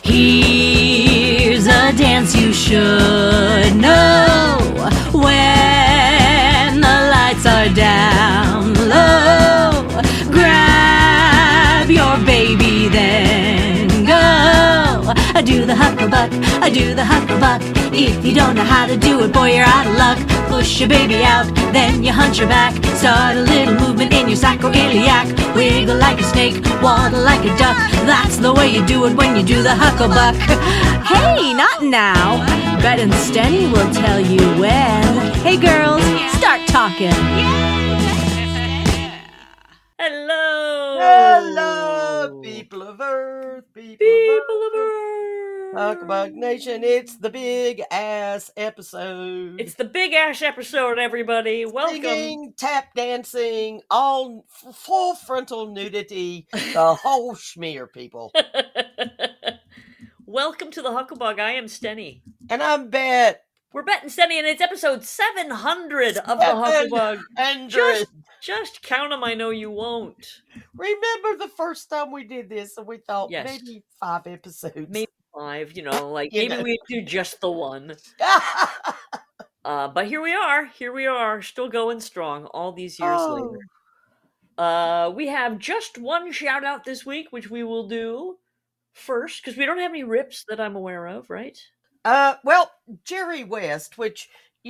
Here's a dance you should know. When the lights are down low, grab your baby, then go. I do the hucklebuck, I do the hucklebuck. If you don't know how to do it, boy, you're out of luck. Push your baby out, then you hunch your back. Start a little movement in your sacroiliac. Wiggle like a snake, waddle like a duck. That's the way you do it when you do the hucklebuck. Hey, not now. Bet and Stenny will tell you when. Hey girls, start talking. Hello! Hello, people of Earth, people People of of Earth. Earth! Hucklebuck Nation, it's the big ass episode. It's the big ass episode, everybody. Welcome. Singing, tap dancing, all full frontal nudity, the whole schmear, people. Welcome to the Hucklebuck. I am Stenny. And I'm Bet. We're Bet and Stenny, and it's episode 700 of the Hucklebuck. Just count them, I know you won't. Remember the first time we did this, and we thought Yes. maybe 5 episodes. Maybe 5, like You maybe know. we'd do just the one. But here we are, still going strong all these years later. We have just one shout out this week, which we will do first, because we don't have any rips that I'm aware of, right? Well, Jerry West, which,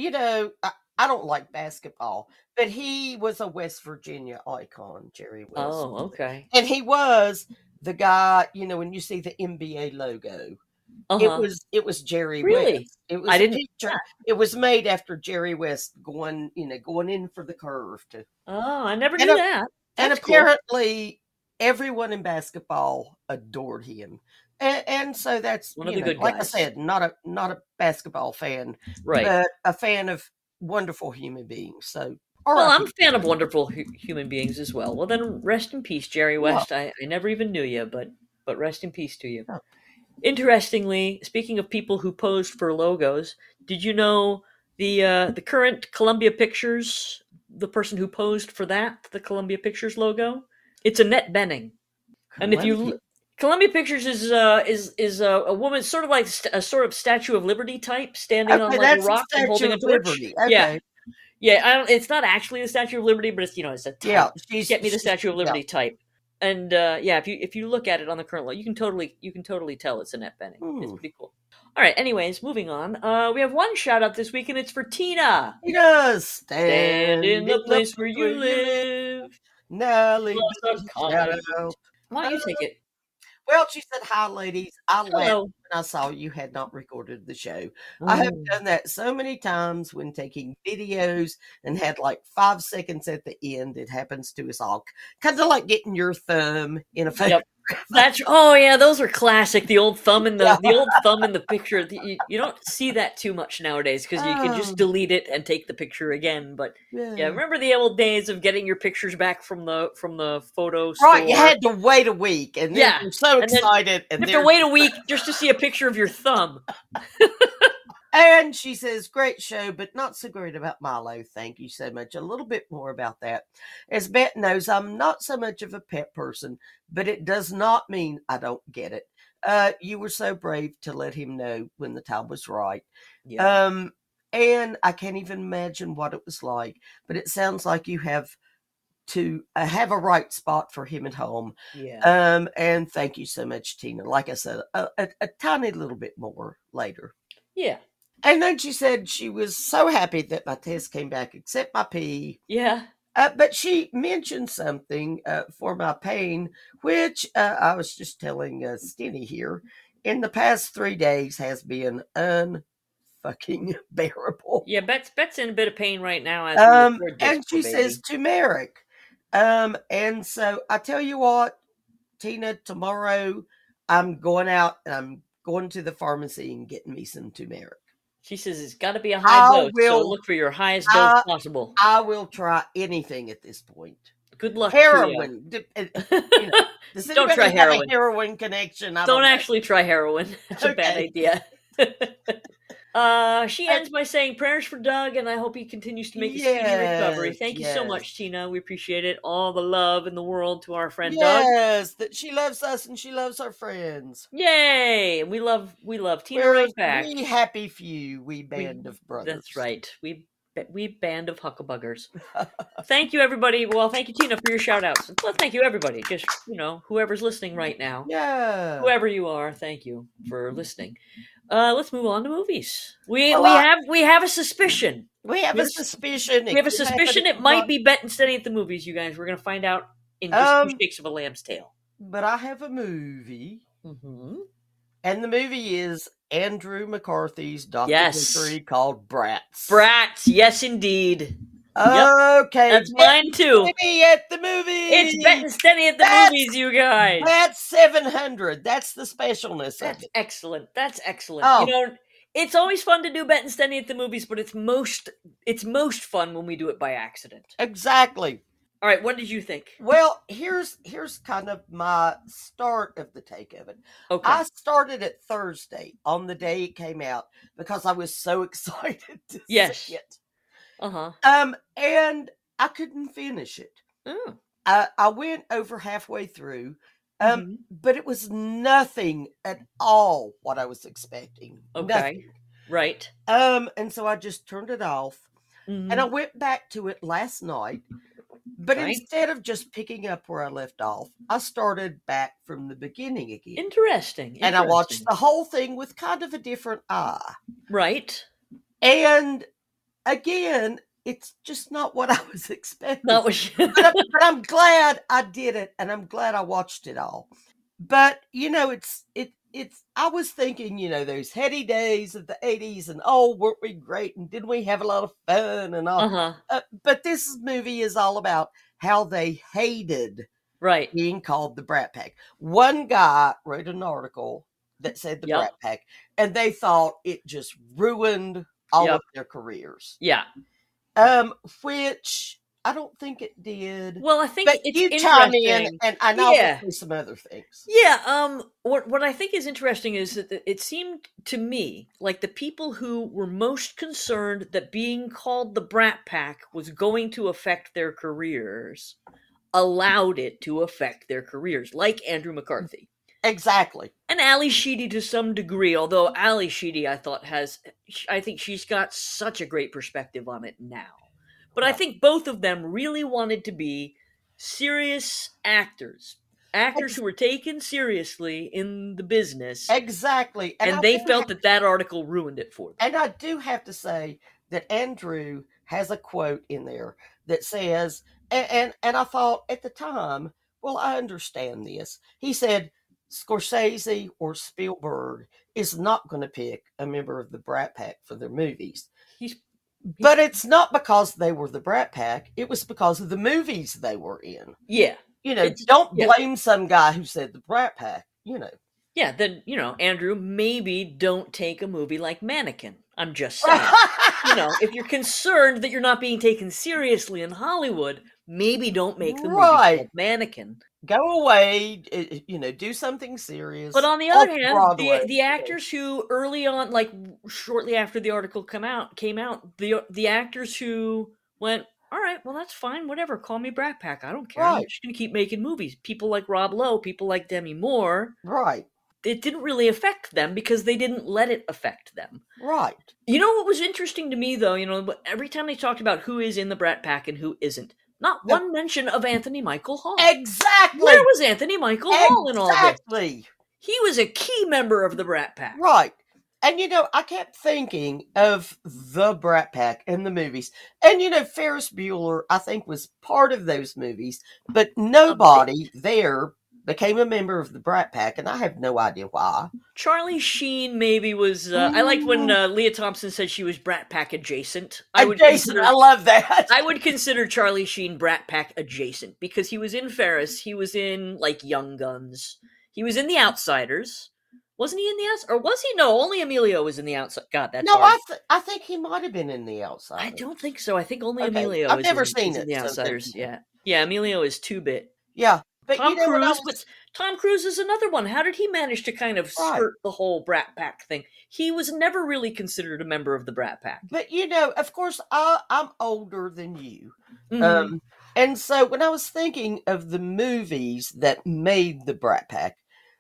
I don't like basketball, but he was a West Virginia icon, Jerry West. Oh, okay. And he was the guy, when you see the NBA logo, Uh-huh. it was Jerry Really? West. It was I a didn't- picture. It was made after Jerry West going in for the curve to. Oh, I never And knew a- that. And That's cool. apparently everyone in basketball adored him. And so that's One of the good like guys. I said, not a basketball fan, Right. but a fan of wonderful human beings. So, Well, I'm a fan of wonderful human beings as well. Well, then rest in peace, Jerry West. I never even knew you, but rest in peace to you. Oh. Interestingly, speaking of people who posed for logos, did you know the current Columbia Pictures, the person who posed for the Columbia Pictures logo? It's Annette Bening. And if you Columbia Pictures is a woman, sort of like a sort of Statue of Liberty type, standing on like a that's the rock and Statue holding a of torch. Liberty. Yeah. Yeah, it's not actually the Statue of Liberty, but it's it's a type. Yeah, Get me the Statue of Liberty type. And if you look at it on the current logo, you can totally tell it's Annette Bening. It's pretty cool. All right. Anyways, moving on. We have one shout out this week, and it's for Tina. Tina, Stand in the place where you live. Now leave Plus the a comment. shadow. Why don't you take it? Well, she said, "Hi, ladies. I laughed Hello. when I saw you had not recorded the show. I have Oh. done that so many times when taking videos and had like 5 seconds at the end. It happens to us all. Kind of like getting your thumb in a photo. Yep. Those are classic. The old thumb in the old thumb in the picture. You don't see that too much nowadays because you can just delete it and take the picture again. But yeah, remember the old days of getting your pictures back from the photo store? Right, you had to wait a week, and then you're so and then excited. You have to wait a week just to see a picture of your thumb. And she says, "Great show, but not so great about Milo. Thank you so much. A little bit more about that. As Bet knows, I'm not so much of a pet person, but it does not mean I don't get it. You were so brave to let him know when the time was right. Yeah. And I can't even imagine what it was like, but it sounds like you have to have a right spot for him at home. Yeah. And thank you so much, Tina. Like I said, a tiny little bit more later. Yeah. And then she said she was so happy that my test came back, except my pee. Yeah. But she mentioned something for my pain, which I was just telling Stinny here, in the past 3 days has been unfucking bearable. Yeah, Bet's in a bit of pain right now as we record this, And she poor says baby. turmeric. And so I tell you what, Tina, tomorrow I'm going out and I'm going to the pharmacy and getting me some turmeric. She says it's got to be a high dose, so will- look for your highest dose possible. I will try anything at this point. Good luck. Heroin. To you. Does Don't anybody try have heroin. a heroin connection? I Don't know. actually try heroin. It's a bad Okay. idea. She ends by saying prayers for Doug, and I hope he continues to make a speedy recovery. Thank you so much, Tina. We appreciate it. All the love in the world to our friend Doug. Yes, that she loves us and she loves our friends. Yay! We love Tina right back. We happy few, we band of brothers. That's right. We band of hucklebuggers. Thank you, everybody. Well, thank you, Tina, for your shout-outs. Well, thank you, everybody. Just, whoever's listening right now. Yeah. Whoever you are, thank you for listening. Let's move on to movies. We have a suspicion. We have a suspicion. We have a suspicion it might be Bet and Steady at the movies, you guys. We're going to find out in just 2 shakes of a lamb's tail. But I have a movie. Mm-hmm. And the movie is Andrew McCarthy's documentary called Brats. Brats, yes indeed. Okay. That's mine too. Steady at the movies. It's Bet and Steady at the movies, you guys. That's 700. That's the specialness of it. Excellent. That's excellent. Oh. It's always fun to do Bet and Steady at the movies, but it's most fun when we do it by accident. Exactly. All right, what did you think? Well, here's kind of my start of the take of it. Okay. I started it Thursday on the day it came out because I was so excited to see it. Uh-huh. And I couldn't finish it. Oh. I went over halfway through, but it was nothing at all what I was expecting. Okay. Nothing. Right. And so I just turned it off, and I went back to it last night. But instead of just picking up where I left off, I started back from the beginning again. Interesting. And I watched the whole thing with kind of a different eye. Right. And again, it's just not what I was expecting. Not what but I'm glad I did it, and I'm glad I watched it all. But it's I was thinking, those heady days of the 80s, and weren't we great, and didn't we have a lot of fun and all. But this movie is all about how they hated being called the Brat Pack. One guy wrote an article that said the Brat Pack, and they thought it just ruined all of their careers. Yeah. Which I don't think it did. Well, I think it's you chime in, and I know some other things. Yeah. What I think is interesting is that it seemed to me like the people who were most concerned that being called the Brat Pack was going to affect their careers allowed it to affect their careers, like Andrew McCarthy. Exactly. And Ally Sheedy to some degree, although Ally Sheedy I think she's got such a great perspective on it now. But I think both of them really wanted to be serious actors who were taken seriously in the business. Exactly. And they felt that article ruined it for them. And I do have to say that Andrew has a quote in there that says, and I thought at the time, well, I understand this. He said, Scorsese or Spielberg is not going to pick a member of the Brat Pack for their movies. But it's not because they were the Brat Pack. It was because of the movies they were in. Yeah. Don't blame some guy who said the Brat Pack, Yeah, then, Andrew, maybe don't take a movie like Mannequin. I'm just saying. If you're concerned that you're not being taken seriously in Hollywood, maybe don't make the movie called Mannequin. Go away, do something serious. But on the other hand, the actors who early on, like shortly after the article came out, the actors who went, all right, well, that's fine, whatever, call me Brat Pack, I don't care. I'm just going to keep making movies. People like Rob Lowe, people like Demi Moore. Right. It didn't really affect them because they didn't let it affect them. Right. You know what was interesting to me, though? Every time they talked about who is in the Brat Pack and who isn't, not one mention of Anthony Michael Hall. Exactly. Where was Anthony Michael Hall in all this? Exactly. He was a key member of the Brat Pack. Right. And, I kept thinking of the Brat Pack and the movies. And, Ferris Bueller, I think, was part of those movies. But nobody there became a member of the Brat Pack, and I have no idea why. Charlie Sheen maybe was... I liked when Leah Thompson said she was Brat Pack adjacent. I love that. I would consider Charlie Sheen Brat Pack adjacent, because he was in Ferris, he was in, Young Guns, he was in The Outsiders. Wasn't he in The Outsiders? Or was he? No, only Emilio was in The Outsiders. God, that's hard. I think he might have been in The Outsiders. I don't think so. I think only Emilio I've never seen in it, The Outsiders. Yeah, Emilio is 2-bit. Yeah. But Tom Cruise, but Tom Cruise is another one. How did he manage to kind of Right. skirt the whole Brat Pack thing? He was never really considered a member of the Brat Pack. But of course, I'm older than you. Mhm. And so when I was thinking of the movies that made the Brat Pack,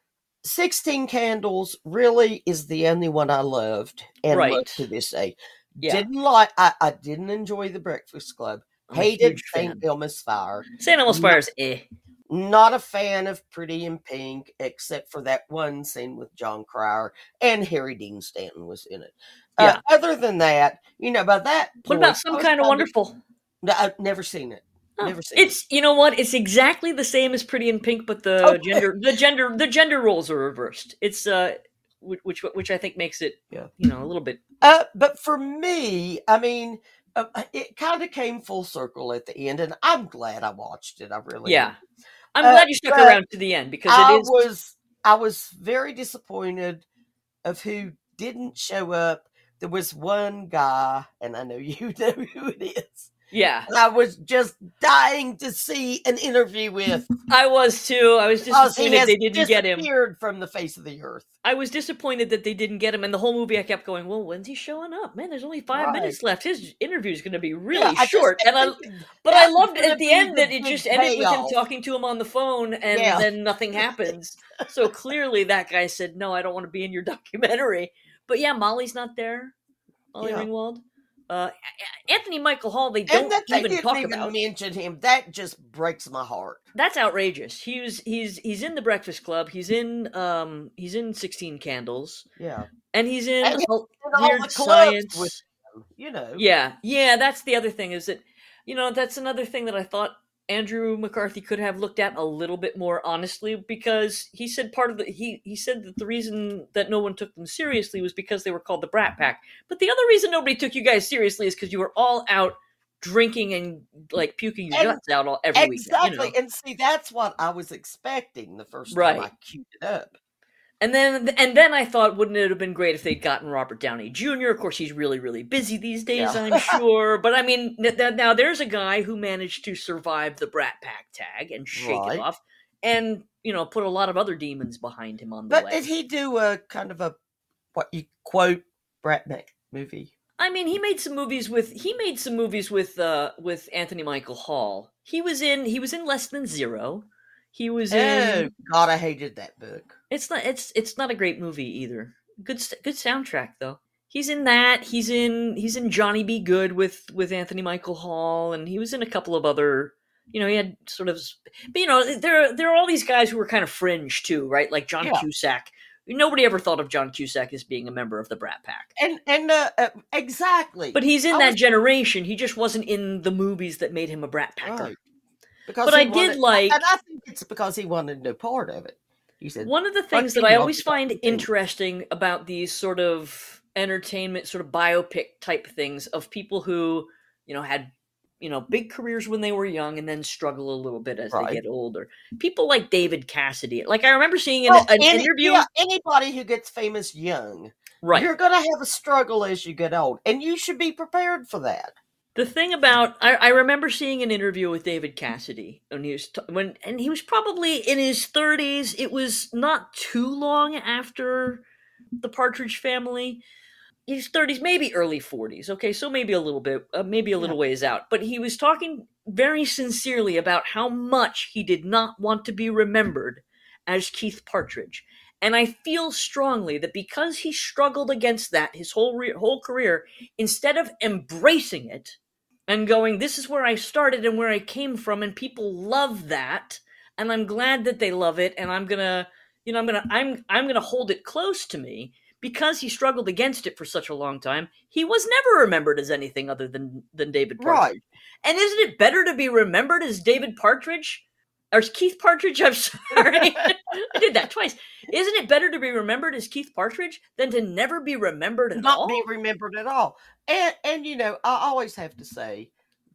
16 Candles really is the only one I loved and love Right. to this day. Yeah. I didn't enjoy The Breakfast Club. I'm a Hated huge fan. St. Elmo's Fire. St. Elmo's Not- Fire is eh. Not a fan of Pretty in Pink, except for that one scene with John Cryer, and Harry Dean Stanton was in it. Yeah. Other than that, by that What point, about I Some was Kind of kinda- Wonderful? No, I've never seen it. Oh, Never seen it. it's you know what? It's exactly the same as Pretty in Pink, but the Okay. gender roles are reversed. It's which I think makes it Yeah. a little bit. But for me, I mean, it kind of came full circle at the end, and I'm glad I watched it. I really Yeah. am. I'm glad you stuck but around to the end because it is. I was very disappointed of who didn't show up. There was one guy, and I know you know who it is. Yeah, I was just dying to see an interview with. I was too. I was Because he disappointed has they didn't get him. disappeared from the face of the earth. I was disappointed that they didn't get him, and the whole movie I kept going, well, when's he showing up? Man, there's only 5 Right. minutes left. His interview is going to be really Yeah, I just short. kept And thinking, but I that was loved gonna at the be end the that it big just ended with him payoff. talking to him on the phone, and Yeah. then nothing happens. So clearly that guy said, no, I don't want to be in your documentary. But yeah, Molly's not there. Molly Yeah. Ringwald. Anthony Michael Hall, they And don't that they even didn't talk even about. mention him. That just breaks my heart. That's outrageous. He's in the Breakfast Club. He's in 16 Candles, Yeah. and he's in And all Weird the clubs Science. with him, Yeah. That's the other thing is that that's another thing that I thought Andrew McCarthy could have looked at a little bit more honestly, because he said he said that the reason that no one took them seriously was because they were called the Brat Pack. But the other reason nobody took you guys seriously is because you were all out drinking and like puking your guts out every weekend. Exactly. And see, that's what I was expecting the first time I Right. queued it up. And then I thought, wouldn't it have been great if they'd gotten Robert Downey Jr.? Of course, he's really, really busy these days, Yeah. I'm sure. But I mean, now there's a guy who managed to survive the Brat Pack tag and shake Right. it off, and put a lot of other demons behind him on the But way. did he do a kind of what you quote Brat Pack movie? I mean, he made some movies with Anthony Michael Hall. He was in Less Than Zero. He was Oh in. God, I hated that book. It's not a great movie either. Good soundtrack though. He's in that. He's in Johnny Be Good with Anthony Michael Hall, and he was in a couple of other. He had sort of, but there are all these guys who were kind of fringe too, right? Like John Yeah. Cusack. Nobody ever thought of John Cusack as being a member of the Brat Pack. And exactly. But he's in I that was- generation. He just wasn't in the movies that made him a Brat Packer. Right. Because But he I did wanted- like- and I think it's because he wanted no part of it. He said, One of the things "Fuck that you, I I'll always be back find with you." interesting about these sort of entertainment, sort of biopic type things of people who, had, big careers when they were young and then struggle a little bit as Right. they get older. People like David Cassidy. Like I remember seeing Well, an interview. yeah, anybody who gets famous young, Right. you're going to have a struggle as you get old, and you should be prepared for that. The thing about I remember seeing an interview with David Cassidy when he was and he was probably in his 30s. It was not too long after the Partridge Family. His 30s, maybe early 40s. Okay, so maybe a little bit, maybe a little ways out. But he was talking very sincerely about how much he did not want to be remembered as Keith Partridge. And I feel strongly that because he struggled against that his whole career, instead of embracing it and going, this is where I started and where I came from, and people love that, and I'm glad that they love it, and I'm gonna hold it close to me. Because he struggled against it for such a long time, he was never remembered as anything other than David Partridge. Right. And isn't it better to be remembered as David Partridge? Or as Keith Partridge, I'm sorry. I did that twice. Isn't it better to be remembered as Keith Partridge than to never be remembered at all? Not be remembered at all. And I always have to say,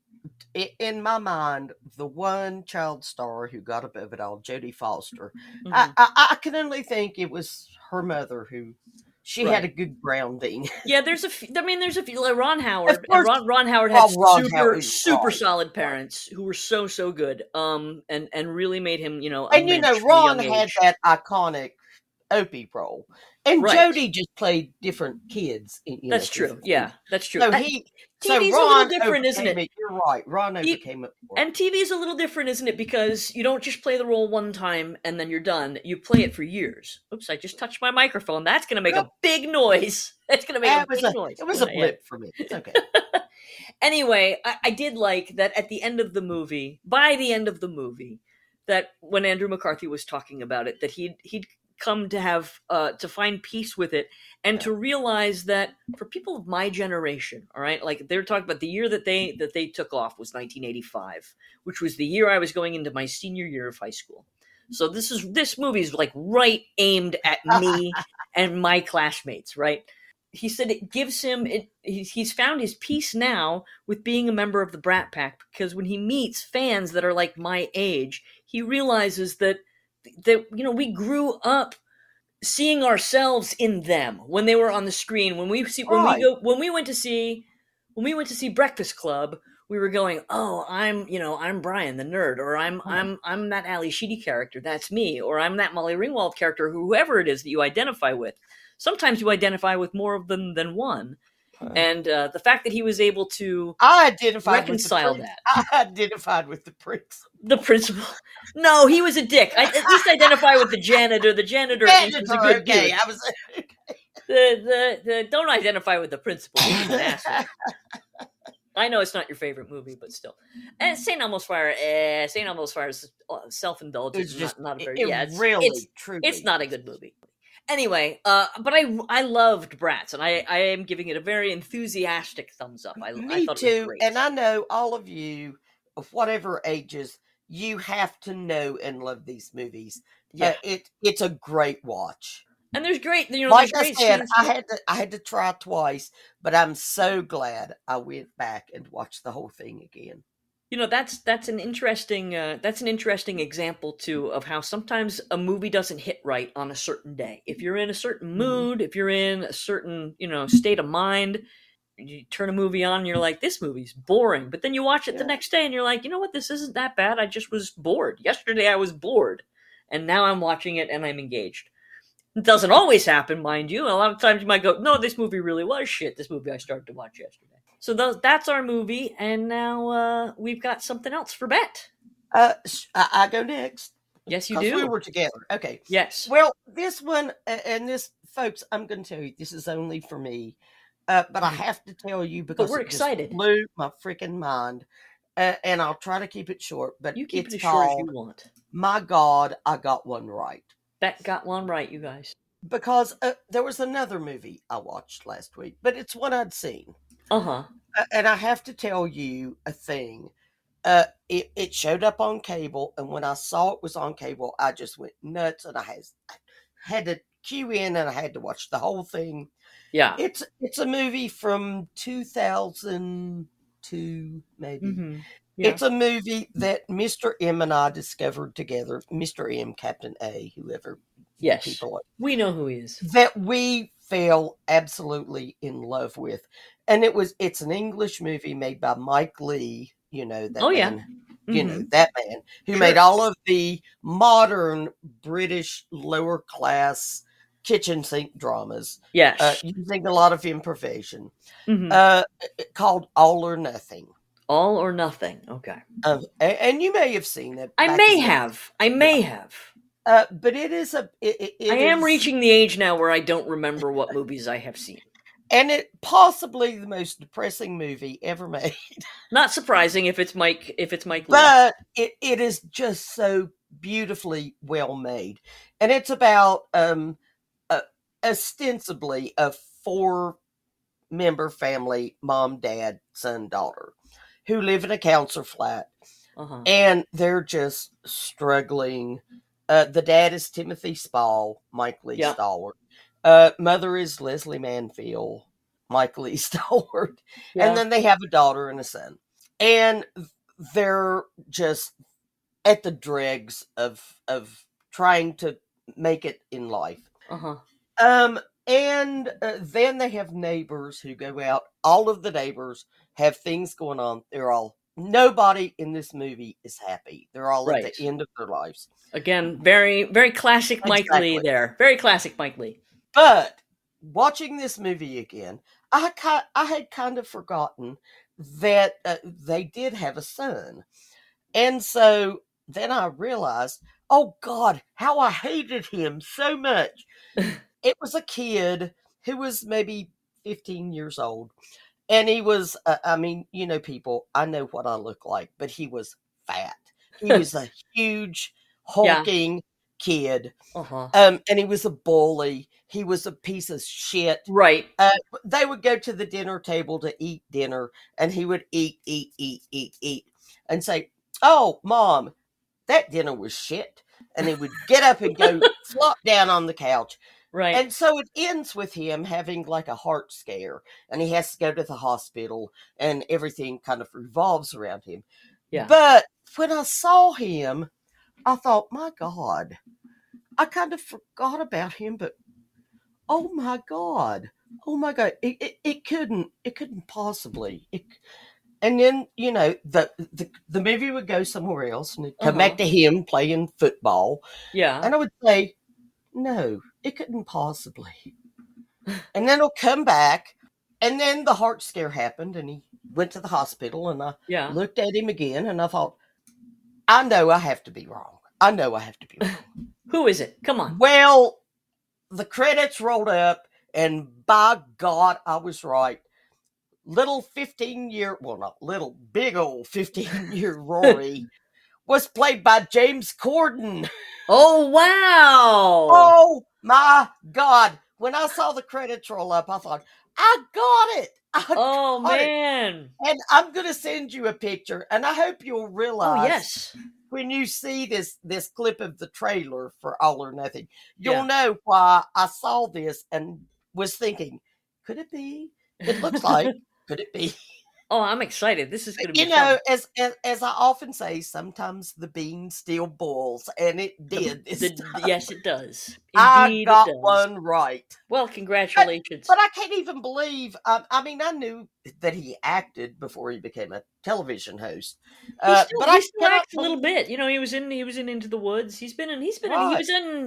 in my mind, the one child star who got above it all, Jodie Foster, Mhm. I can only think it was her mother who she had a good grounding. Yeah, there's a few, like Ron Howard. Of course, and Ron Howard had Ron Howard, super right, solid parents who were so good. And really made him, a and mensch from a Ron young had age. that iconic Opie role, and Right. Jody just played different kids. That's true. Yeah, that's true. So TV's Ron a little different, isn't overcame it? You're right. Ron overcame it. And TV's a little different, isn't it? Because you don't just play the role one time and then you're done. You play it for years. Oops, I just touched my microphone. That's going to make a big noise. That's going to make a big noise. It was a blip for me. It's okay. Anyway, I did like that at the end of the movie, by the end of the movie, that when Andrew McCarthy was talking about it, that he'd come to have to find peace with it, and to realize that for people of my generation, all right, like they were talking about the year that they took off was 1985, which was the year I was going into my senior year of high school. So this movie is like right aimed at me and my classmates, right? He said it gives him he's found his peace now with being a member of the Brat Pack, because when he meets fans that are like my age, he realizes that we grew up seeing ourselves in them when they were on the screen. When we went to see Breakfast Club, we were going, oh, I'm Brian the nerd, or I'm that Ali Sheedy character, that's me, or I'm that Molly Ringwald character, whoever it is that you identify with. Sometimes you identify with more of them than one. And the fact that he was able to reconcile that. I identified with the principal. The principal? No, he was a dick. I at least identify with the janitor. The janitor was a good dude. Don't identify with the principal. He's an asshole. I know it's not your favorite movie, but still. And St. Elmo's Fire is self-indulgent. It's just not a very. It's not a good movie. Anyway, but I loved Bratz, and I am giving it a very enthusiastic thumbs up. I thought too, it was great. And I know all of you of whatever ages, you have to know and love these movies. Yeah, it's a great watch. And there's great, like I said, I had to try twice, but I'm so glad I went back and watched the whole thing again. That's an interesting example too of how sometimes a movie doesn't hit right on a certain day. If you're in a certain mood, if you're in a certain state of mind, you turn a movie on and you're like, this movie's boring, but then you watch it the next day and you're like, you know what, this isn't that bad. I just was bored. Yesterday I was bored, and now I'm watching it and I'm engaged. It doesn't always happen, mind you. A lot of times you might go, no, this movie really was shit. This movie I started to watch yesterday. So that's our movie, and now we've got something else for Bet. I go next. Yes, you do. We were together. Okay. Yes. Well, this one, and this, folks, I'm going to tell you, this is only for me, but I have to tell you because we're excited. Just blew my freaking mind, and I'll try to keep it short. But you keep it as short as you want. My God, I got one right. Bet got one right, you guys. Because there was another movie I watched last week, but it's one I'd seen. Uh-huh. And I have to tell you a thing. It showed up on cable, and when I saw it was on cable, I just went nuts, and I had to cue in, and I had to watch the whole thing. Yeah. It's a movie from 2002, maybe. Mm-hmm. Yeah. It's a movie that Mr. M and I discovered together. Mr. M, Captain A, whoever. Yes. People are. We know who he is. That we fell absolutely in love with. And it's an English movie made by Mike Leigh, that man, Mm-hmm. that man who made all of the modern British lower class kitchen sink dramas. Yes. Using a lot of improvisation. Mm-hmm. Called All or Nothing. All or Nothing. Okay. And you may have seen it. I may have. But it is I am reaching the age now where I don't remember what movies I have seen. And it possibly the most depressing movie ever made. Not surprising if it's Mike Leigh. But it is just so beautifully well made. And it's about ostensibly a 4-member family, mom, dad, son, daughter, who live in a council flat. Uh-huh. And they're just struggling. The dad is Timothy Spall, Mike Leigh stalwart. Mother is Leslie Manfield, Mike Leigh stalwart. Yeah. And then they have a daughter and a son. And they're just at the dregs of trying to make it in life. Uh-huh. And then they have neighbors who go out. All of the neighbors have things going on. Nobody in this movie is happy. They're all at Right. the end of their lives. Again, very, very classic Mike Lee Exactly. there. Very classic Mike Lee. But watching this movie again, I had kind of forgotten that they did have a son. And so then I realized, oh God, how I hated him so much. It was a kid who was maybe 15 years old. And he was, I mean, you know, people, I know what I look like, but he was fat. He was a huge, hulking kid. Uh-huh. And he was a bully. He was a piece of shit. Right. They would go to the dinner table to eat dinner, and he would eat, and say, "Oh, Mom, that dinner was shit." And he would get up and go flop down on the couch. Right. And so it ends with him having like a heart scare, and he has to go to the hospital, and everything kind of revolves around him. Yeah. But when I saw him, I thought, my God, I kind of forgot about him, but oh my God, it couldn't possibly. And then, you know, the movie would go somewhere else and it'd come back to him playing football. Yeah. And I would say, no, it couldn't possibly. And then it'll come back, and then the heart scare happened, and he went to the hospital, and I looked at him again, and I thought, I know I have to be wrong. Who is it? Come on. Well, the credits rolled up, and by God, I was right. Big old 15-year Rory was played by James Corden. Oh, wow. Oh, my God. When I saw the credits roll up, I thought, I got it. Man. And I'm going to send you a picture, and I hope you'll realize when you see this clip of the trailer for All or Nothing, you'll know why I saw this and was thinking, could it be? It looks like, could it be? Oh, I'm excited. This is going to be You know, as I often say, sometimes the bean still boils, and it did this time. Yes, it does. Indeed, I got one right. Well, congratulations. But I can't even believe, I mean, I knew that he acted before he became a television host. He still acts a little bit. You know, he was in Into the Woods. He was in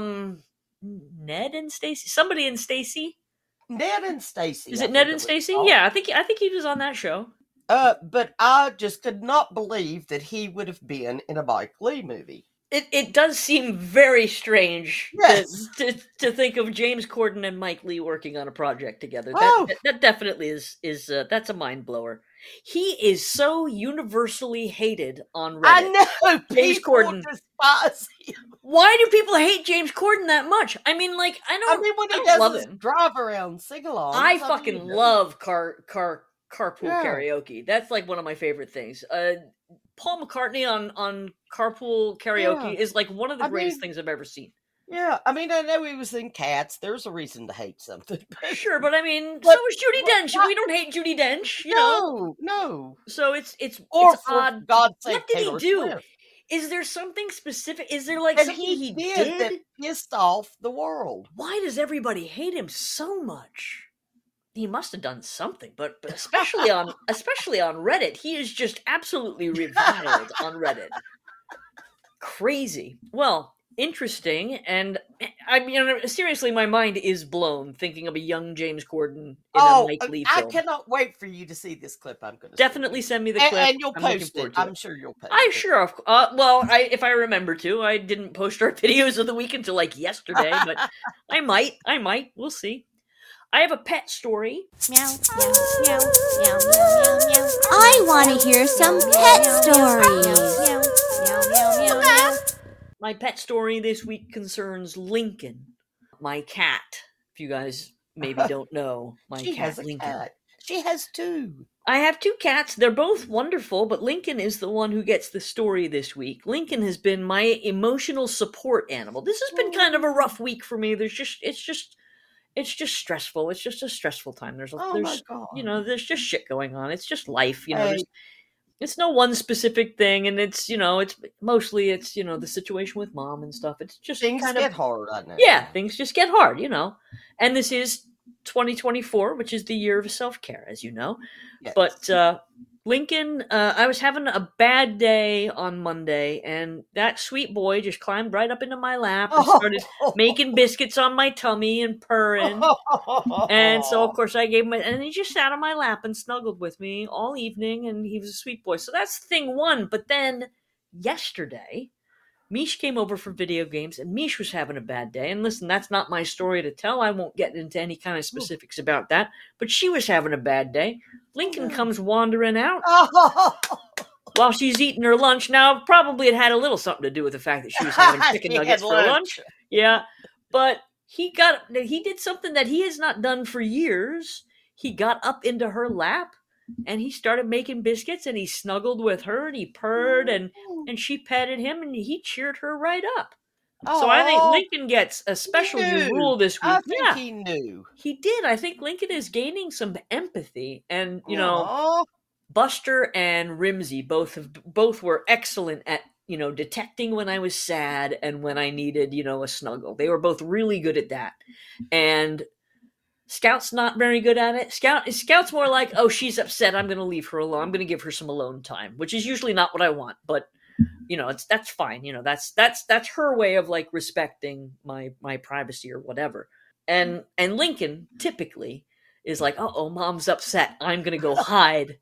Ned and Stacy. Somebody in Stacy. Ned and Stacy. Is it Ned and Stacy? Yeah, I think he was on that show. But I just could not believe that he would have been in a Mike Lee movie. It does seem very strange to think of James Corden and Mike Lee working on a project together. That definitely is that's a mind blower. He is so universally hated on Reddit. I know, James Corden despise him. Why do people hate James Corden that much? I mean, like, when he does love him. Drive around, sing along. I fucking love carpool karaoke. That's like one of my favorite things. Paul McCartney on Carpool Karaoke is like one of the greatest things I've ever seen. Yeah, I mean, I know he was in Cats. There's a reason to hate something. Sure, but I mean, so was Judi Dench. We don't hate Judi Dench, you know. No. So it's odd. God's sake, what did Taylor he do? Swift. Is there something specific? Is there like something he did that pissed off the world? Why does everybody hate him so much? He must have done something, but especially on Reddit, he is just absolutely reviled on Reddit. Crazy. Well, interesting, and I mean, seriously, my mind is blown thinking of a young James Corden in a Mike Lee film. I cannot wait for you to see this clip. I'm going to definitely send me the clip, and you'll post it. I'm sure you'll post it. If I remember to. I didn't post our videos of the week until like yesterday, but I might. We'll see. I have a pet story. Meow, meow, meow, meow, meow, meow. I want to hear some pet stories. My pet story this week concerns Lincoln, my cat. If you guys maybe don't know, She cat has a Lincoln. cat. She has two. I have two cats. They're both wonderful, but Lincoln is the one who gets the story this week. Lincoln has been my emotional support animal. This has been kind of a rough week for me. It's just stressful. It's just a stressful time. There's my God. There's just shit going on. It's just life, Hey, It's no one specific thing, and it's it's mostly the situation with mom and stuff. It's just Things kind get of hard, I know. yeah, things just get hard, And this is 2024, which is the year of self care, as you know. Yes. But Lincoln, I was having a bad day on Monday, and that sweet boy just climbed right up into my lap and started making biscuits on my tummy and purring. And so, of course, I gave him and he just sat on my lap and snuggled with me all evening, and he was a sweet boy. So that's thing one. But then yesterday, Mish came over for video games, and Mish was having a bad day. And listen, that's not my story to tell. I won't get into any kind of specifics about that. But she was having a bad day. Lincoln comes wandering out while she's eating her lunch. Now, probably it had a little something to do with the fact that she was having chicken nuggets for lunch. Yeah, but he did something that he has not done for years. He got up into her lap, and he started making biscuits, and he snuggled with her, and he purred, and she petted him, and he cheered her right up. So I think Lincoln gets a special rule this week. I think he knew. He did. I think Lincoln is gaining some empathy, and Buster and Rimsey both were excellent at detecting when I was sad and when I needed a snuggle. They were both really good at that, and Scout's not very good at it. Scout's more like, oh, she's upset, I'm going to leave her alone. I'm going to give her some alone time, which is usually not what I want, but that's fine. That's her way of like respecting my privacy or whatever. And Lincoln typically is like, oh, mom's upset, I'm going to go hide.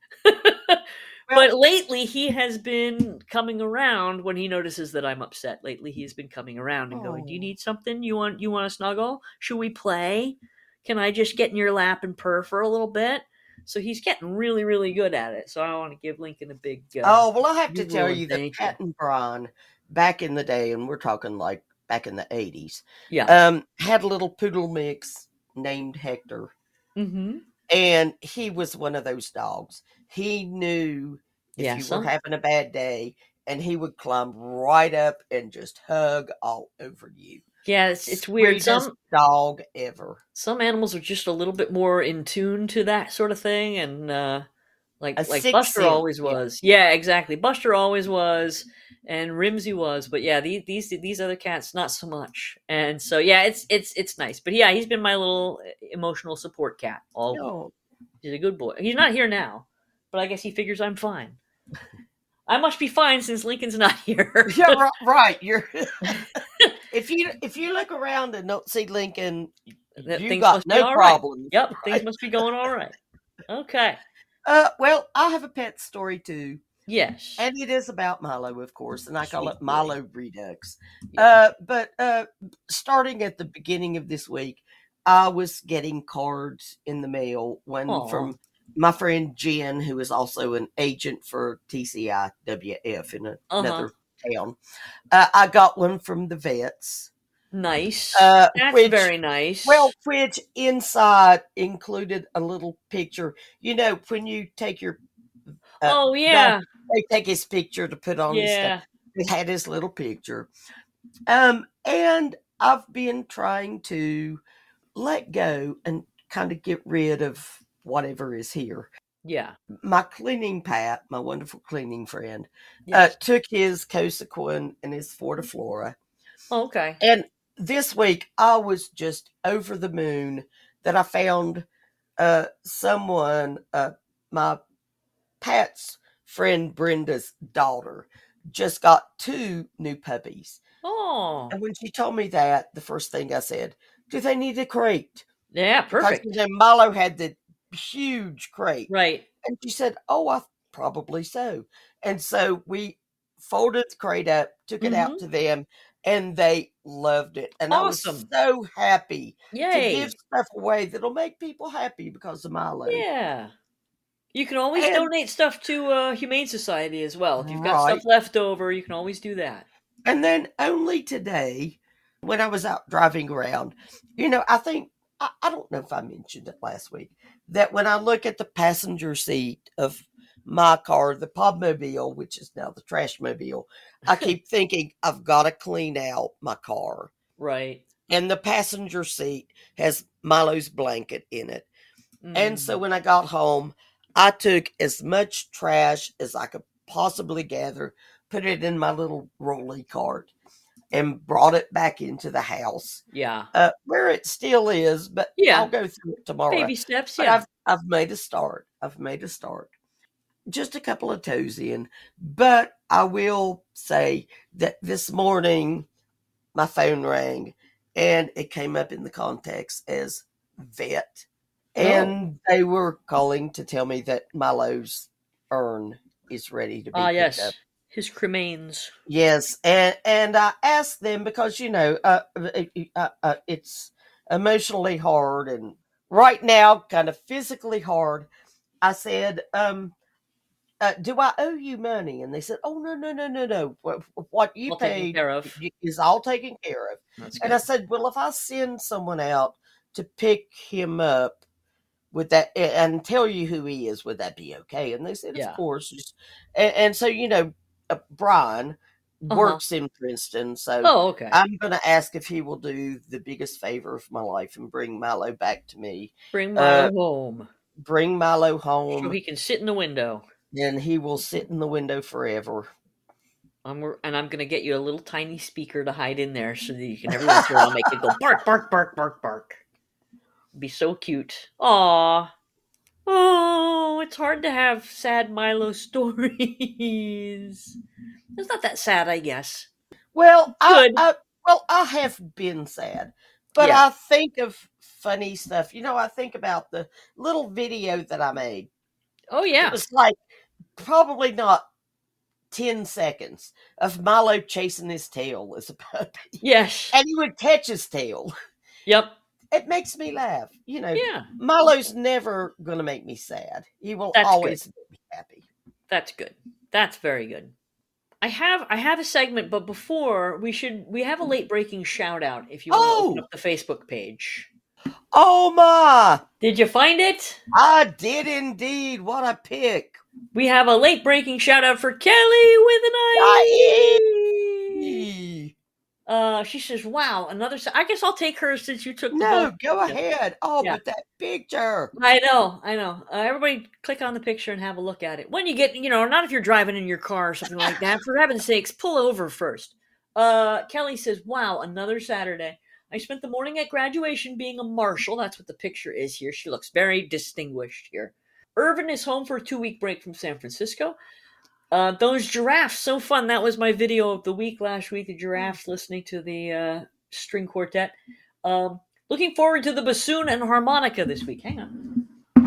But lately he has been coming around when he notices that I'm upset. Lately he's been coming around and going, do you need something? You want to snuggle? Should we play? Can I just get in your lap and purr for a little bit? So he's getting really, really good at it. So I want to give Lincoln a big I have to tell you that Pat and Brian, back in the day, and we're talking like back in the 80s, had a little poodle mix named Hector. Mm-hmm. And he was one of those dogs. He knew if you were having a bad day, and he would climb right up and just hug all over you. Yeah, it's weird. Some dog ever. Some animals are just a little bit more in tune to that sort of thing, and like Buster always was. Yeah, exactly. Buster always was, and Rimsey was, but yeah, these other cats not so much. And so yeah, it's nice. But yeah, he's been my little emotional support cat all week. He's a good boy. He's not here now, but I guess he figures I'm fine. I must be fine since Lincoln's not here. Yeah, right. You're. If you look around and don't see Lincoln, you got no problem. Right. Yep, things must be going all right. Okay. Well, I have a pet story too. Yes. And it is about Milo, of course, and I call it Milo Redux. Yeah. But starting at the beginning of this week, I was getting cards in the mail, one from my friend Jen, who is also an agent for TCIWF in another town. I got one from the vets. Nice. That's very nice. Well, which inside included a little picture. When you take your they take his picture to put on his stuff. It had his little picture. And I've been trying to let go and kind of get rid of whatever is here. Yeah. My cleaning Pat, my wonderful cleaning friend, took his Cosequin and his Fortiflora. Oh, okay. And this week I was just over the moon that I found someone, my Pat's friend Brenda's daughter, just got 2 new puppies. Oh. And when she told me that, the first thing I said, do they need a crate? Yeah, perfect. Because Milo had the huge crate. Right. And she said, I probably so. And so we folded the crate up, took it out to them, and they loved it. And awesome. I was so happy to give stuff away that'll make people happy because of Milo. Yeah. You can always donate stuff to Humane Society as well. If you've got stuff left over, you can always do that. And then only today, when I was out driving around, I think, I don't know if I mentioned it last week, that when I look at the passenger seat of my car, the Podmobile, which is now the Trashmobile, I keep thinking I've got to clean out my car. Right. And the passenger seat has Milo's blanket in it. And so when I got home, I took as much trash as I could possibly gather, put it in my little rolly cart, and brought it back into the house, Yeah. where it still is, but Yeah. I'll go through it tomorrow. Baby steps, But yeah. I've made a start. Just a couple of toes in. But I will say that this morning my phone rang and it came up in the context as vet. And they were calling to tell me that Milo's urn is ready to be picked yes. up. His cremains. Yes, and I asked them because it's emotionally hard and right now kind of physically hard. I said, "Do I owe you money?" And they said, "Oh no. What you All taken paid care of. is all taken care of." That's And good. I said, "Well, if I send someone out to pick him up, would that and tell you who he is? Would that be okay?" And they said, Yeah. "Of course." And so Brian works in Princeton, so Oh, okay. I'm going to ask if he will do the biggest favor of my life and bring Milo back to me. Bring Milo home. Bring Milo So home, he can sit in the window. and he will sit in the window forever. And I'm going to get you a little tiny speaker to hide in there so that you can every once in a while make it go bark, bark, bark, bark, bark. Be so cute. Aww. Oh, it's hard to have sad Milo stories. It's not that sad, I guess. Well, Good. I have been sad, but Yeah. I think of funny stuff. I think about the little video that I made. Oh, It yeah. was like probably not 10 seconds of Milo chasing his tail as a puppy. Yes. And he would catch his tail. Yep. It makes me laugh. Yeah. Milo's never going to make me sad. He will That's always make me happy. That's good. That's very good. I have a segment, but before we have a late breaking shout out if you want to open up the Facebook page. Oh my! Did you find it? I did indeed. What a pick. We have a late breaking shout out for Kelly with an IE. She says, "Wow, another." I guess I'll take her since you took. No, go ahead. Oh, Yeah. but that picture. I know. Everybody, click on the picture and have a look at it. When you get, not if you're driving in your car or something like that. For heaven's sakes, pull over first. Kelly says, "Wow, another Saturday. I spent the morning at graduation being a marshal." That's what the picture is here. She looks very distinguished here. Irvin is home for a 2-week break from San Francisco. Those giraffes, so fun. That was my video of the week last week, the giraffes listening to the string quartet. Looking forward to the bassoon and harmonica this week. Hang on.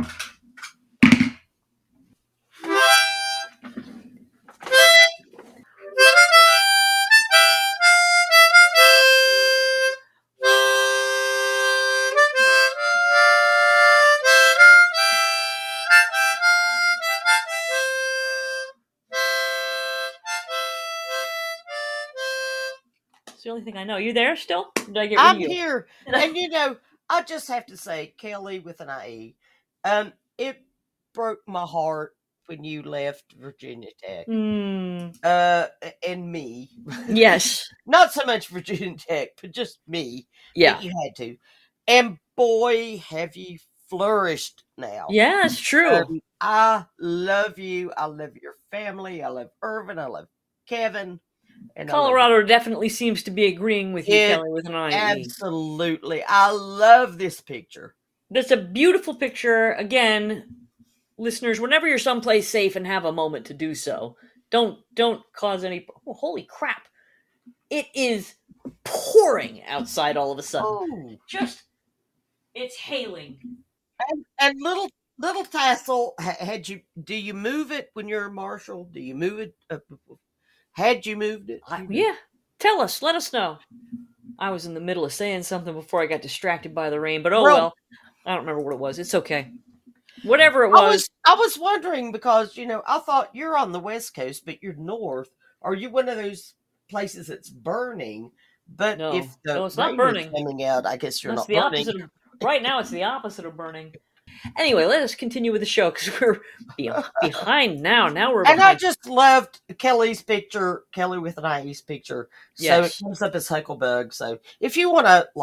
It's the only thing I know. You there still? Did I get rid I'm of you? here. And I just have to say, Kelly with an IE, it broke my heart when you left Virginia Tech. And me. Yes. Not so much Virginia Tech, but just me. Yeah. You had to. And boy, have you flourished now. Yeah, it's true. I love you. I love your family. I love Irvin. I love Kevin. And Colorado definitely seems to be agreeing with you, Kelly, with an IE. Absolutely. I love this picture. That's a beautiful picture. Again, listeners, whenever you're someplace safe and have a moment to do so, don't cause any... Oh, holy crap. It is pouring outside all of a sudden. Oh. It's hailing. And little Tassel, do you move it when you're a marshal? Do you move it? Had you moved it? Yeah. Tell us. Let us know. I was in the middle of saying something before I got distracted by the rain, but well. I don't remember what it was. It's okay. Whatever it was. I was wondering because, I thought you're on the West Coast, but you're north. Are you one of those places that's burning? But no, if the it's not rain burning. is coming out, I guess you're That's not the burning. Right now, it's the opposite of burning. Anyway, let us continue with the show because we're behind now. Now we're behind. And I just loved Kelly's picture, Kelly with an IE's picture. So Yes. it comes up as Hucklebug. So if you want to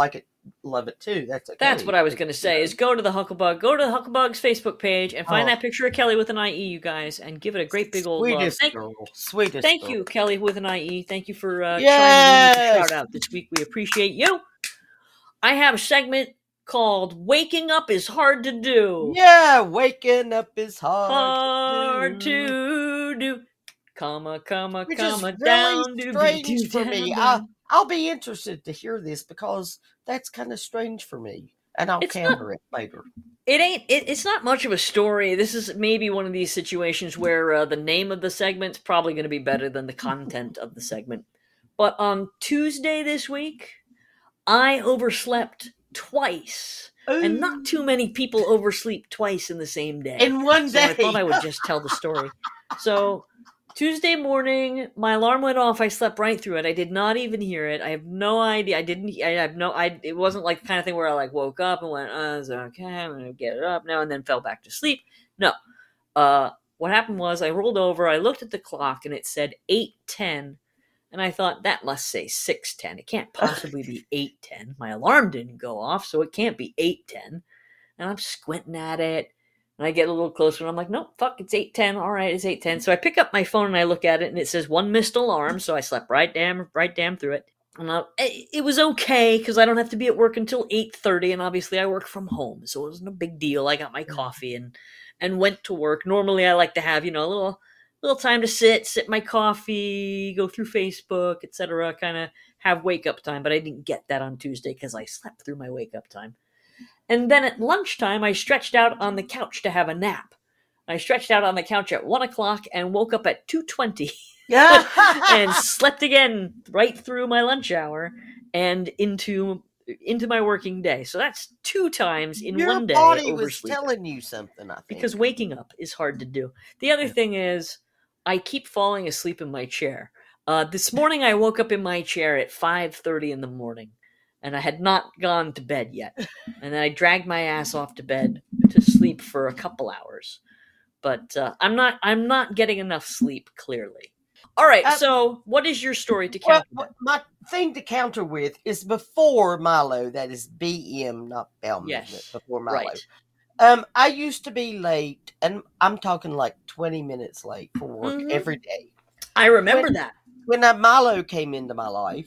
love it too. That's okay. That's what I was going to say, is go to the Hucklebug, go to the Hucklebug's Facebook page and find Oh. that picture of Kelly with an IE, you guys, and give it a great big old love. Sweetest girl. Sweetest Thank girl. you, Kelly with an IE. Thank you for chiming in with Yes. a shout out this week. We appreciate you. I have a segment called Waking Up is Hard to Do. Yeah, waking up is Hard do. to do. Comma, Which is comma, really down, do, strange for me. down. I'll be interested to hear this because that's kind of strange for me. And I'll It's counter it later. It's not much of a story. This is maybe one of these situations where the name of the segment's probably going to be better than the content of the segment. But on Tuesday this week, I overslept twice. And not too many people oversleep twice in the same day. In one So day. I thought I would just tell the story. So Tuesday morning, my alarm went off. I slept right through it. I did not even hear it. I have no idea. It wasn't like the kind of thing where I like woke up and went, it's okay, I'm going to get it up now, and then fell back to sleep. No. What happened was I rolled over, I looked at the clock, and it said 8:10. And I thought, that must say 6:10. It can't possibly be 8:10. My alarm didn't go off, so it can't be 8:10. And I'm squinting at it. And I get a little closer, and I'm like, nope, fuck, it's 8:10. All right, it's 8:10. So I pick up my phone, and I look at it, and it says one missed alarm. So I slept right damn through it. And it was okay, because I don't have to be at work until 8:30, and obviously I work from home. So it wasn't a big deal. I got my coffee and went to work. Normally I like to have, a little time to sip my coffee, go through Facebook, etc., kind of have wake up time, but I didn't get that on Tuesday because I slept through my wake up time. And then at lunchtime, I stretched out on the couch to have a nap. I stretched out on the couch at 1 o'clock and woke up at 2:20 Yeah. and slept again right through my lunch hour and into my working day. So that's 2 times in Your one day body was oversleeping. telling you something, I think. Because waking up is hard to do. The other thing is, I keep falling asleep in my chair. This morning I woke up in my chair at 5:30 in the morning, and I had not gone to bed yet. And then I dragged my ass off to bed to sleep for a couple hours. But I'm not getting enough sleep, clearly. All right, so what is your story to counter? Well, my thing to counter with is before Milo, that is BM, not bowel movement, Yes, before Milo. right. I used to be late, and I'm talking like 20 minutes late for work Mhm. every day. I remember that. When Milo came into my life,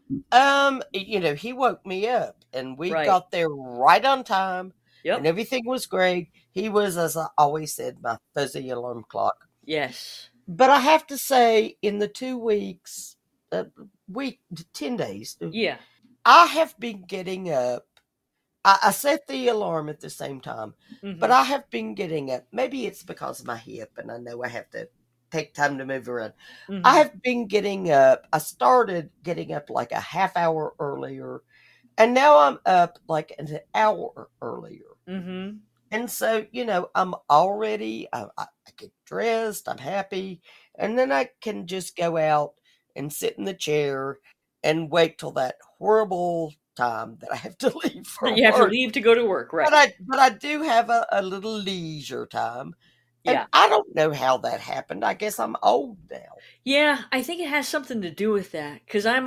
he woke me up, and we Right. got there right on time, Yep. and everything was great. He was, as I always said, my fuzzy alarm clock. Yes. But I have to say, in the 2 weeks, 10 days, Yeah. I have been getting up. I set the alarm at the same time, Mhm. but I have been getting up. Maybe it's because of my hip, and I know I have to take time to move around. Mhm. I have been getting up. I started getting up like a half hour earlier, and now I'm up like an hour earlier. Mhm. And so, I'm already, I get dressed, I'm happy, and then I can just go out and sit in the chair and wait till that horrible time that I have to leave for You have to work. leave to go to work, right? But I do have a little leisure time. And Yeah. I don't know how that happened. I guess I'm old now. Yeah, I think it has something to do with that. Because I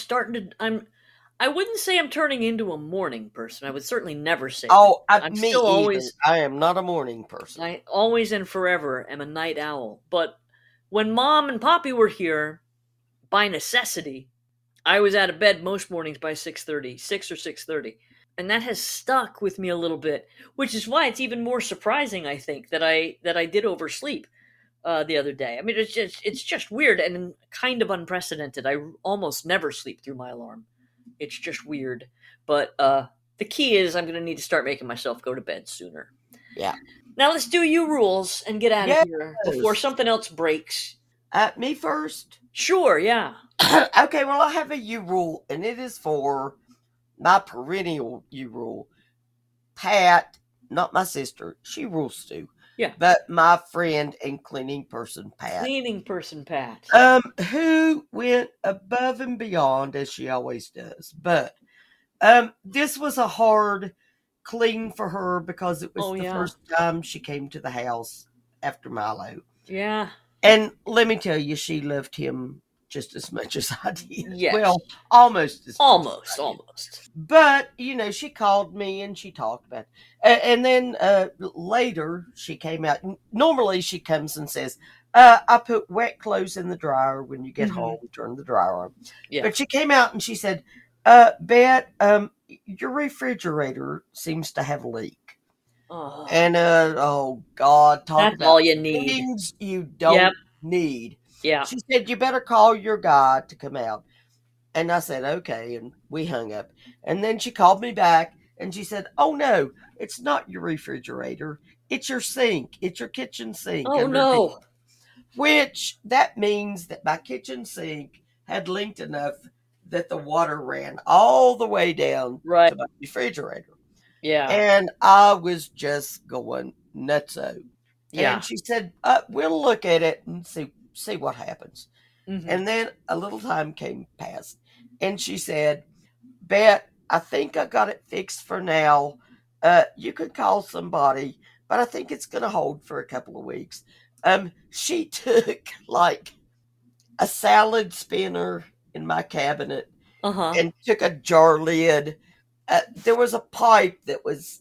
wouldn't say I'm turning into a morning person. I would certainly never say Oh, that. me still either. always, I am not a morning person. I always and forever am a night owl. But when Mom and Poppy were here, by necessity, I was out of bed most mornings by 6:30, 6 or 6:30. And that has stuck with me a little bit, which is why it's even more surprising, I think, that I did oversleep the other day. I mean, it's just weird and kind of unprecedented. I almost never sleep through my alarm. It's just weird. But the key is I'm going to need to start making myself go to bed sooner. Yeah. Now let's do you rules and get out Yes. of here before something else breaks. Me first. Sure, yeah. Okay, well, I have a U rule, and it is for my perennial U rule. Pat, not my sister, she rules too. Yeah. But my friend and cleaning person, Pat. Cleaning person, Pat. Who went above and beyond as she always does. But this was a hard clean for her because it was the first time she came to the house after Milo. Yeah. And let me tell you, she loved him just as much as I did. Yes. Well, almost as much as Almost, I did. almost. But, she called me and she talked about it. And then later she came out. Normally she comes and says, I put wet clothes in the dryer. When you get home, turn the dryer on. Yeah. But she came out and she said, Bet, your refrigerator seems to have a leak. Oh, And, oh, God, talk that's about all you need. things you don't Yep. need. Yeah. She said, you better call your guy to come out. And I said, okay. And we hung up. And then she called me back and she said, oh, no, it's not your refrigerator. It's your sink. It's your kitchen sink. Oh, no. Which that means that my kitchen sink had leaked enough that the water ran all the way down Right. to my refrigerator. Yeah. And I was just going nutso. Yeah. And she said, we'll look at it and see what happens. Mhm. And then a little time came past. And she said, Bet, I think I got it fixed for now. You could call somebody, but I think it's going to hold for a couple of weeks. She took like a salad spinner in my cabinet and took a jar lid. There was a pipe that was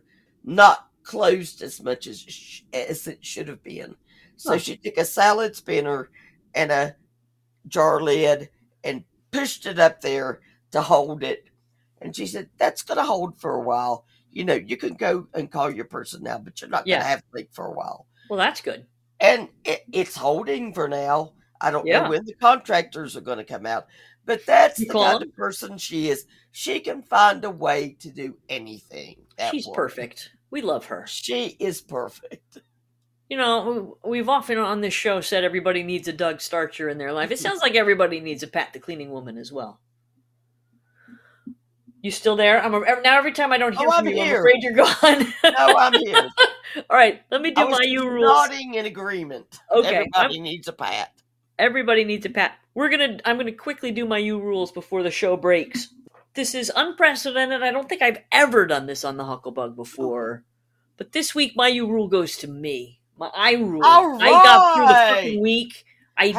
not closed as much as it should have been. So she took a salad spinner and a jar lid and pushed it up there to hold it. And she said, that's going to hold for a while. You can go and call your person now, but you're not going to have to leak for a while. Well, that's good. And it's holding for now. I don't know when the contractors are going to come out, but that's the kind of person she is. She can find a way to do anything. She's perfect. We love her. She is perfect. We've often on this show said everybody needs a Doug Starcher in their life. It sounds like everybody needs a Pat the Cleaning Woman as well. You still there? Now every time I don't hear from you, I'm afraid you're gone. No, I'm here. All right, let me do my U rules. Nodding in agreement. Okay, everybody needs a Pat. Everybody needs a Pat. I'm gonna quickly do my U rules before the show breaks. This is unprecedented. I don't think I've ever done this on the Hucklebug before, but this week my U rule goes to me. My I rule. All right. I got through the fucking week. I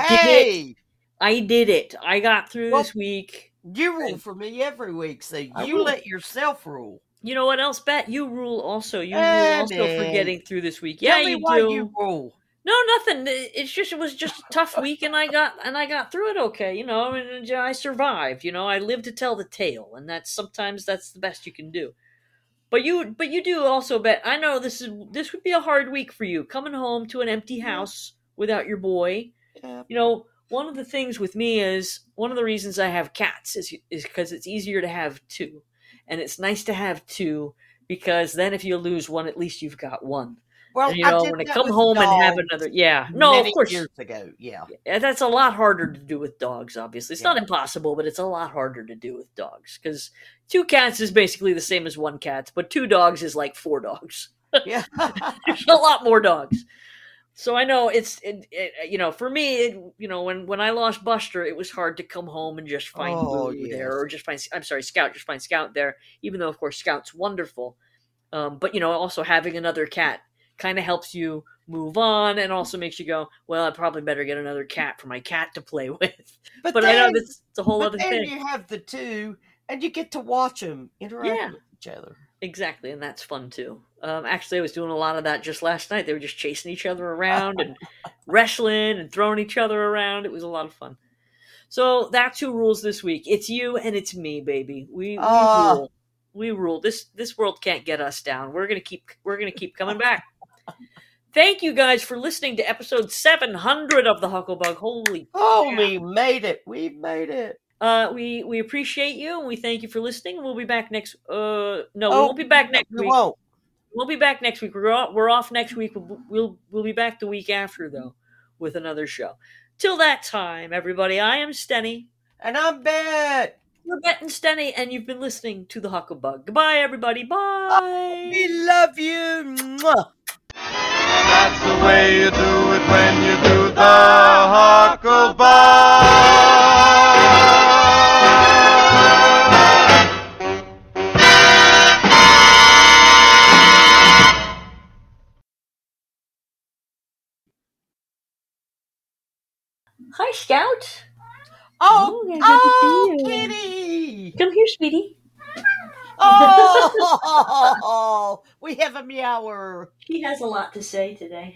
did it. I got through this week. You rule for me every week, so you let yourself rule. You know what else, Bet? You rule also. You rule also for getting through this week. Tell me why you rule. No, nothing. It was just a tough week, and I got through it okay. And I survived. I lived to tell the tale, and sometimes that's the best you can do. But you do also, Bet. I know this would be a hard week for you, coming home to an empty house without your boy. Yeah. One of the things with me is one of the reasons I have cats is because it's easier to have two, and it's nice to have two because then if you lose one, at least you've got one. Well, and, when I come home and have another, of course, years ago, that's a lot harder to do with dogs. Obviously, it's not impossible, but it's a lot harder to do with dogs because 2 cats is basically the same as 1 cat, but 2 dogs is like 4 dogs. Yeah, there's a lot more dogs. So I know for me, when I lost Buster, it was hard to come home and just find Boo there, or just find Scout, just find Scout there. Even though, of course, Scout's wonderful, but also having another cat kind of helps you move on, and also makes you go, well, I probably better get another cat for my cat to play with. But then, I know it's a whole other thing. You have the 2, and you get to watch them interact with each other. Exactly, and that's fun too. Actually, I was doing a lot of that just last night. They were just chasing each other around and wrestling and throwing each other around. It was a lot of fun. So that's 2 rules this week. It's you and it's me, baby. We rule. We rule. This world can't get us down. We're gonna keep coming back. Thank you guys for listening to episode 700 of the Hucklebug. Holy! Oh, we made it. We made it. We appreciate you and we thank you for listening. We'll be back next. We won't be back next week. We'll be back next week. We're off next week. We'll be back the week after though, with another show. Till that time, everybody. I am Stenny, and I'm Bet. We're Bet and Stenny, and you've been listening to the Hucklebug. Goodbye, everybody. Bye. We love you. Mwah. That's the way you do it when you do the Hucklebug. Hi, Scout. Oh, yeah, good to see you. Kitty! Come here, sweetie. Oh, we have a meower. He has a lot to say today.